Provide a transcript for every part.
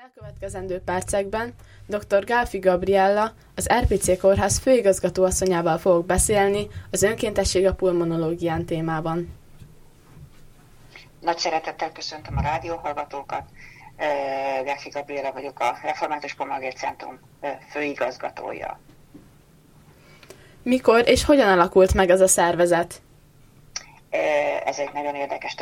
elkövetkezendő percekben dr. Gálfi Gabriella, az RPC Kórház főigazgatóasszonyával fogok beszélni az önkéntesség a pulmonológián témában. Nagy szeretettel köszöntöm a rádióhallgatókat. Gálfi Gabriella vagyok, a Református Pulmonológiai Centrum főigazgatója. Mikor és hogyan alakult meg ez a szervezet? Ez egy nagyon érdekes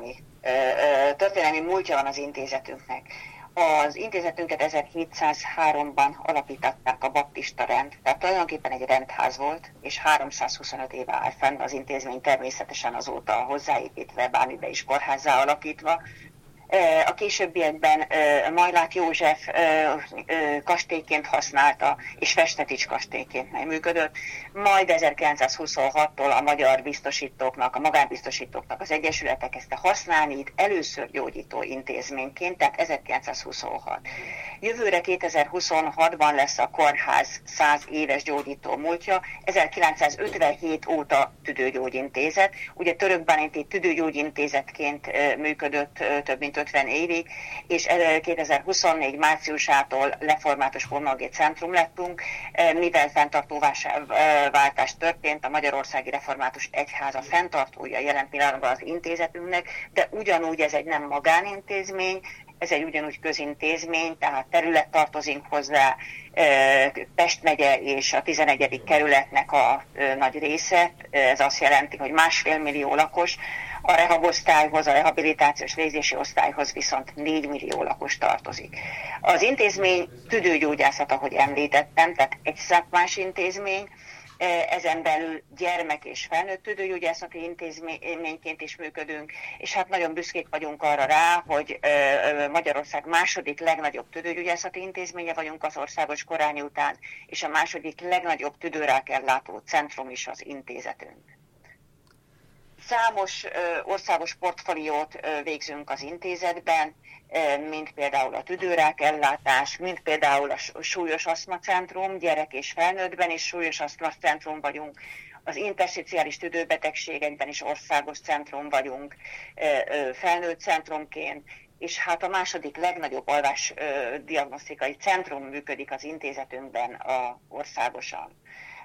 történelmi múltja van az intézetünknek. Az intézetünket 1703-ban alapították a baptista rend, tehát tulajdonképpen egy rendház volt, és 325 éve áll fenn az intézmény, természetesen azóta hozzáépítve, bármibe is kórházzá alakítva. A későbbiekben Majlát József kastélyként használta, és Festetics kastélyként működött. Majd 1926-tól a magyar biztosítóknak, a magánbiztosítóknak az egyesülete kezdte használni, itt először gyógyító intézményként, tehát 1926. Jövőre 2026-ban lesz a kórház 100 éves gyógyító múltja, 1957 óta tüdőgyógyintézet. Ugye Törökbálinti tüdőgyógyintézetként működött több mint 50 évig, és 2024 márciusától Református Pulmonológiai Centrum lettünk, mivel fenntartóváltás történt, a Magyarországi Református Egyház a fenntartója jelen pillanatban az intézetünknek, de ugyanúgy ez egy nem magánintézmény, ez egy ugyanúgy közintézmény, tehát terület tartozik hozzá, Pest megye és a 11. kerületnek a nagy része, ez azt jelenti, hogy 1,5 millió lakos, a rehabosztályhoz, a rehabilitációs végzési osztályhoz viszont 4 millió lakos tartozik. Az intézmény tüdőgyógyászat, ahogy említettem, tehát egy szakmás intézmény, ezen belül gyermek és felnőtt tüdőgyógyászati intézményként is működünk, és hát nagyon büszkék vagyunk arra rá, hogy Magyarország második legnagyobb tüdőgyógyászati intézménye vagyunk az országos korányi után, és a második legnagyobb tüdőrákellátó centrum is az intézetünk. Számos országos portfóliót végzünk az intézetben, mint például a tüdőrákellátás, mint például a súlyos asztmacentrum, gyerek és felnőttben is súlyos asztmacentrum vagyunk, az intersticiális tüdőbetegségekben is országos centrum vagyunk, felnőtt centrumként, és hát a második legnagyobb alvásdiagnosztikai centrum működik az intézetünkben országosan.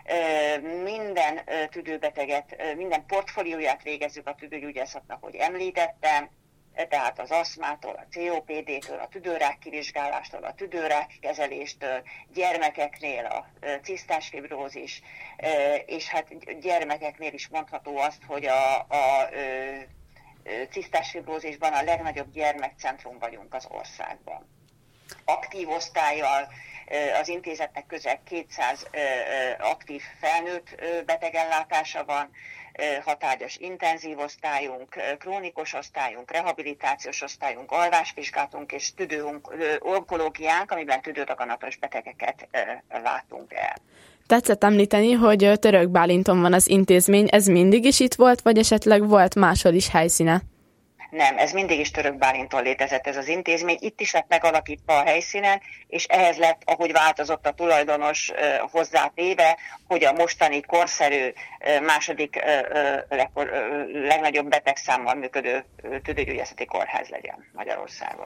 Minden tüdőbeteget, minden portfólióját végezzük a tüdőgyógyászatnak, hogy említettem, tehát az aszmától, a COPD-től, a tüdőrák kivizsgálástól, a tüdőrák kezeléstől, gyermekeknél a cisztás fibrózis, és hát gyermekeknél is mondható azt, hogy a cisztás fibrózisban a legnagyobb gyermekcentrum vagyunk az országban. Aktív osztállyal az intézetnek közel 200 aktív felnőtt betegellátása van, hatályos intenzív osztályunk, krónikus osztályunk, rehabilitációs osztályunk, alvásvizsgálatunk és onkológiánk, amiben tüdődaganatos betegeket látunk el. Tetszett említeni, hogy Törökbálinton van az intézmény, ez mindig is itt volt, vagy esetleg volt máshol is helyszíne? Nem, ez mindig is Törökbálinton létezett ez az intézmény, itt is lett megalakítva a helyszínen, és ehhez lett, ahogy változott a tulajdonos hozzátéve, hogy a mostani korszerű második legnagyobb betegszámmal működő tüdőgyógyászati kórház legyen Magyarországon.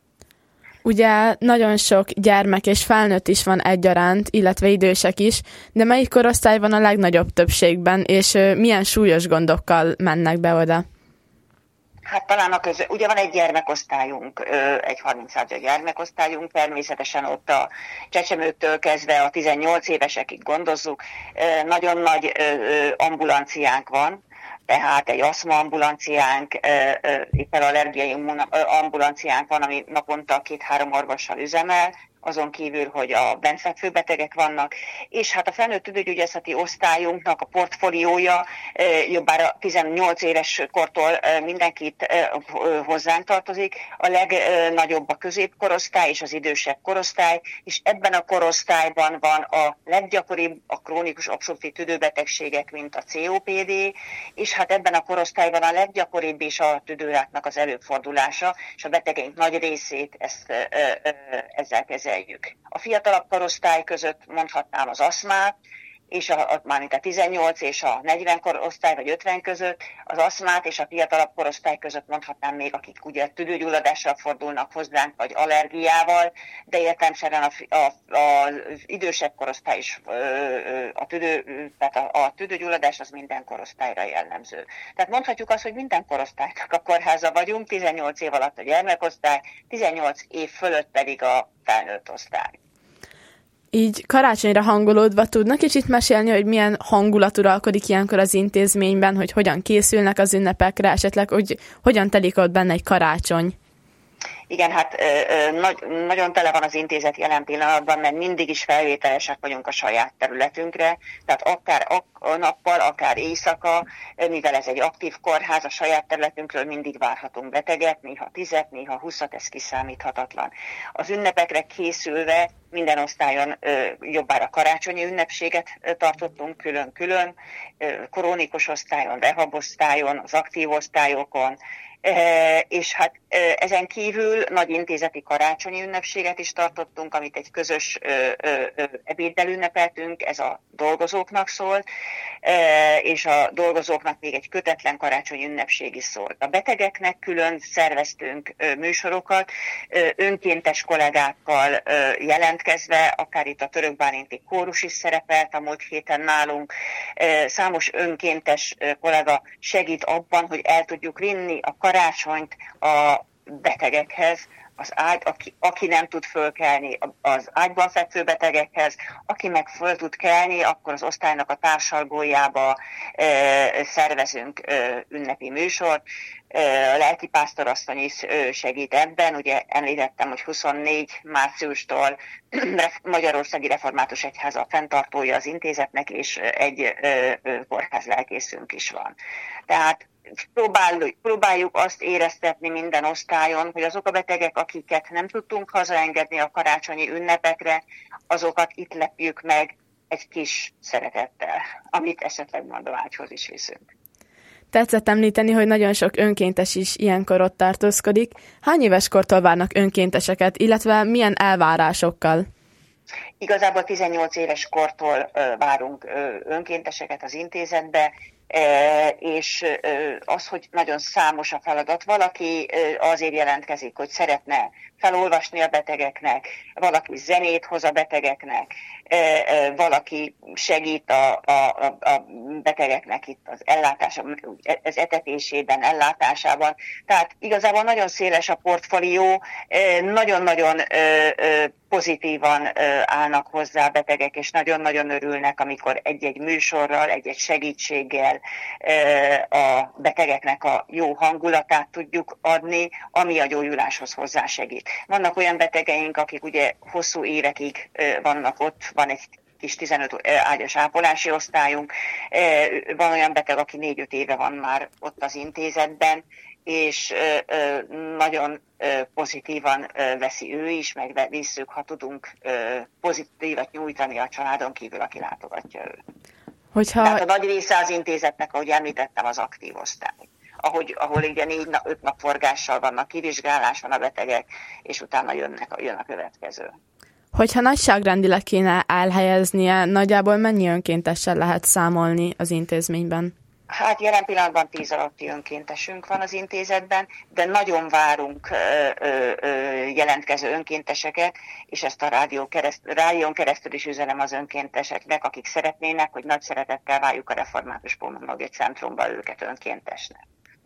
Ugye nagyon sok gyermek és felnőtt is van egyaránt, illetve idősek is, de melyik korosztály van a legnagyobb többségben, és milyen súlyos gondokkal mennek be oda? Hát talán ugye van egy gyermekosztályunk, egy 30 gyermekosztályunk, természetesen ott a csecsemőktől kezdve a 18 évesekig gondozzuk. Nagyon nagy ambulanciánk van, tehát egy aszma ambulanciánk, hiperallergiai ambulanciánk van, ami naponta 2-3 orvossal üzemel, azon kívül, hogy a bentfekvő betegek vannak, és hát a felnőtt tüdőgyógyászati osztályunknak a portfóliója, jobbára 18 éves kortól mindenkit hozzánk tartozik, a legnagyobb a középkorosztály és az idősebb korosztály, és ebben a korosztályban van a leggyakoribb a krónikus obstruktív tüdőbetegségek, mint a COPD, és hát ebben a korosztályban a leggyakoribb is a tüdőráknak az előfordulása, és a betegeink nagy részét ezzel kezeljük. A fiatalabb korosztály között mondhatnám az aszmát, és mármint a 18 és a 40 korosztály vagy 50 között, az aszmát és a fiatalabb korosztály között mondhatnám még, akik ugye tüdőgyulladással fordulnak hozzánk, vagy allergiával, de értelemszerűen az idősebb korosztály is, tehát a tüdőgyulladás az minden korosztályra jellemző. Tehát mondhatjuk azt, hogy minden korosztálynak a kórháza vagyunk, 18 év alatt a gyermekosztály, 18 év fölött pedig a felnőtt osztály. Így karácsonyra hangolódva tudnak kicsit mesélni, hogy milyen hangulat uralkodik ilyenkor az intézményben, hogy hogyan készülnek az ünnepekre, esetleg hogy hogyan telik ott benne egy karácsony? Igen, hát nagyon tele van az intézet jelen pillanatban, mert mindig is felvételesek vagyunk a saját területünkre, tehát akár nappal, akár éjszaka, mivel ez egy aktív kórház, a saját területünkről mindig várhatunk beteget, néha 10, néha 20-at, ez kiszámíthatatlan. Az ünnepekre készülve minden osztályon jobbára karácsonyi ünnepséget tartottunk külön-külön, krónikus osztályon, rehabosztályon, az aktív osztályokon, és hát ezen kívül nagy intézeti karácsonyi ünnepséget is tartottunk, amit egy közös ebéddel ünnepeltünk, ez a dolgozóknak szól, és a dolgozóknak még egy kötetlen karácsonyi ünnepség is szólt. A betegeknek külön szerveztünk műsorokat, önkéntes kollégákkal jelentkezve, akár itt a törökbálinti kórus is szerepelt a múlt héten nálunk. Számos önkéntes kollega segít abban, hogy el tudjuk vinni a karácsonyt a betegekhez, aki nem tud fölkelni, az ágyban fekvő betegekhez, aki meg föl tud kelni, akkor az osztálynak a társalgójába szervezünk ünnepi műsort. A lelkipásztorasszony is segít ebben, ugye említettem, hogy 24 márciustól Magyarországi Református Egyház a fenntartója az intézetnek, és egy kórház lelkészünk is van. Tehát próbáljuk azt éreztetni minden osztályon, hogy azok a betegek, akiket nem tudtunk hazaengedni a karácsonyi ünnepekre, azokat itt lepjük meg egy kis szeretettel, amit esetleg majd a ágyhoz is viszünk. Tetszett említeni, hogy nagyon sok önkéntes is ilyenkor ott tartózkodik. Hány éves kortól várnak önkénteseket, illetve milyen elvárásokkal? Igazából 18 éves kortól várunk önkénteseket az intézetbe, és az, hogy nagyon számos a feladat. Valaki azért jelentkezik, hogy szeretne felolvasni a betegeknek, valaki zenét hoz a betegeknek, valaki segít a betegeknek itt az az etetésében, ellátásában. Tehát igazából nagyon széles a portfólió, nagyon-nagyon pozitívan állnak hozzá a betegek, és nagyon-nagyon örülnek, amikor egy-egy műsorral, egy-egy segítséggel a betegeknek a jó hangulatát tudjuk adni, ami a gyógyuláshoz hozzásegít. Vannak olyan betegeink, akik ugye hosszú évekig vannak ott, van egy kis 15 ágyas ápolási osztályunk, van olyan beteg, aki 4-5 éve van már ott az intézetben, és nagyon pozitívan veszi ő is, meg visszük, ha tudunk pozitívat nyújtani a családon kívül, aki látogatja őt. Tehát a nagy része az intézetnek, ahogy említettem, az aktív osztály. Ahol ugye 4-5 nap forgással vannak, kivizsgálás van a betegek, és utána jön a következő. Hogyha nagyságrendileg kéne elhelyeznie, nagyjából mennyi önkéntessel lehet számolni az intézményben? Hát jelen pillanatban 10 alatti önkéntesünk van az intézetben, de nagyon várunk jelentkező önkénteseket, és ezt a rádión keresztül is üzenem az önkénteseknek, akik szeretnének, hogy nagy szeretettel várjuk a Református Pulmonológiai Centrumban őket önkéntesnek.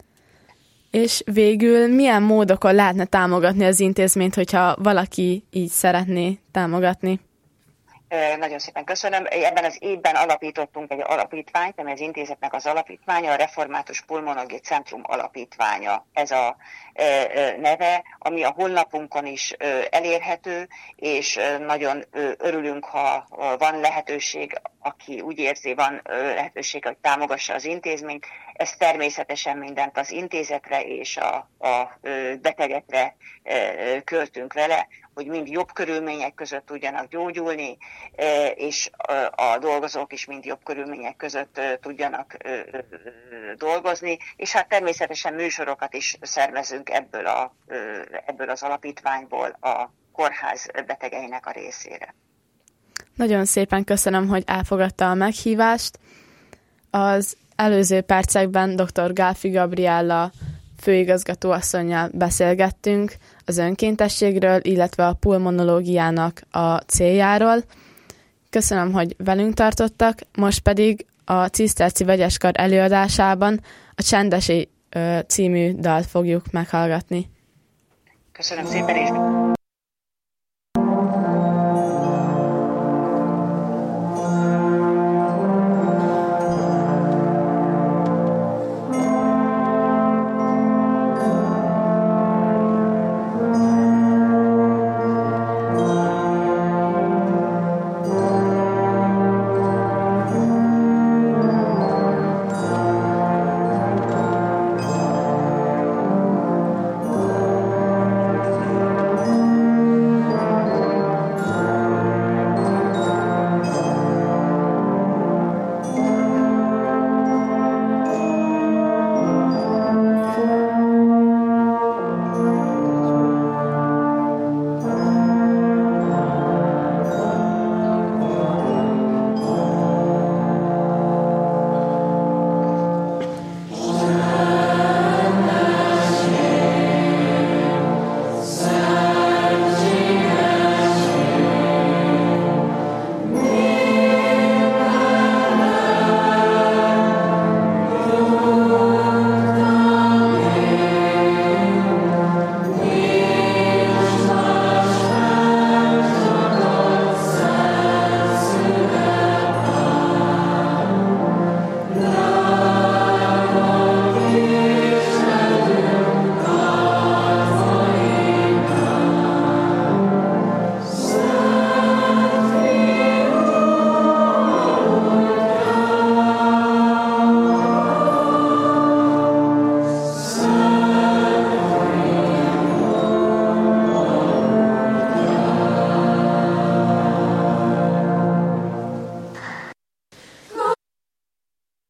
És végül milyen módokon lehetne támogatni az intézményt, hogyha valaki így szeretné támogatni? Nagyon szépen köszönöm. Ebben az évben alapítottunk egy alapítványt, amely az intézetnek az alapítványa, a Református Pulmonológiai Centrum alapítványa. Ez a neve, ami a honlapunkon is elérhető, és nagyon örülünk, ha van lehetőség, aki úgy érzi, van lehetőség, hogy támogassa az intézményt. Ez természetesen mindent az intézetre és a betegekre költünk vele, hogy mind jobb körülmények között tudjanak gyógyulni, és a dolgozók is mind jobb körülmények között tudjanak dolgozni, és hát természetesen műsorokat is szervezünk ebből az alapítványból a kórház betegeinek a részére. Nagyon szépen köszönöm, hogy elfogadta a meghívást. Az előző percekben dr. Gálfi Gabriella főigazgatóasszonnyal beszélgettünk az önkéntességről, illetve a pulmonológiának a céljáról. Köszönöm, hogy velünk tartottak, most pedig a Ciszterci Vegyeskar előadásában a Csendesi című dalt fogjuk meghallgatni. Köszönöm szépen, és